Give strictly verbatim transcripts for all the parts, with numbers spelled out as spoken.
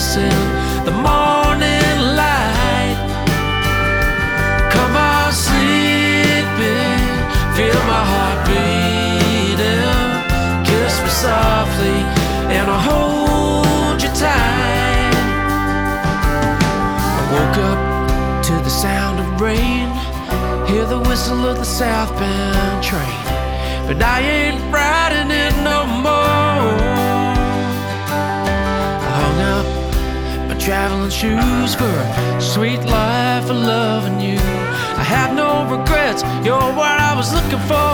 speechless in the morning light. Come on, sleepy, feel my heart beating. Kiss me softly and I'll hold you tight. I woke up to the sound of rain, hear the whistle of the southbound train, but I ain't riding it no more. I hung up my traveling shoes for a sweet life of loving you. I have no regrets, you're what I was looking for.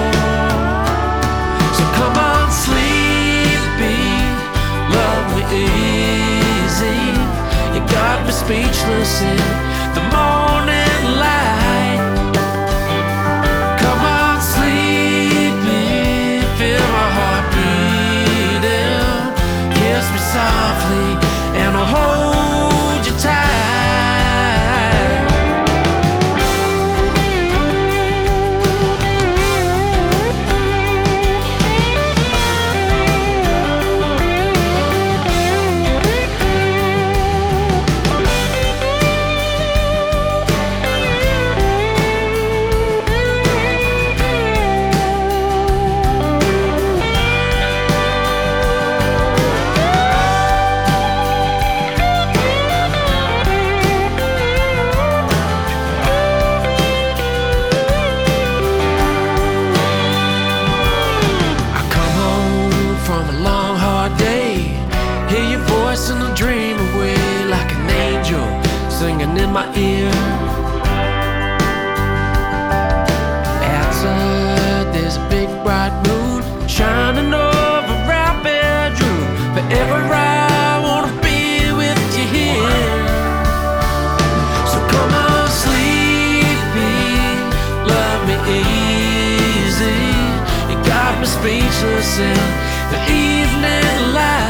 So come on, sleepy, love me easy. You got me speechless in the morning light. Come on, sleepy, feel my heart beating. Kiss me softly and I'll hold you tight. In a dream away like an angel singing in my ear. Outside there's a big bright moon shining over our bedroom. Forever I wanna be with you here. So come on, sleepy, love me easy. You got me speechless in the evening light.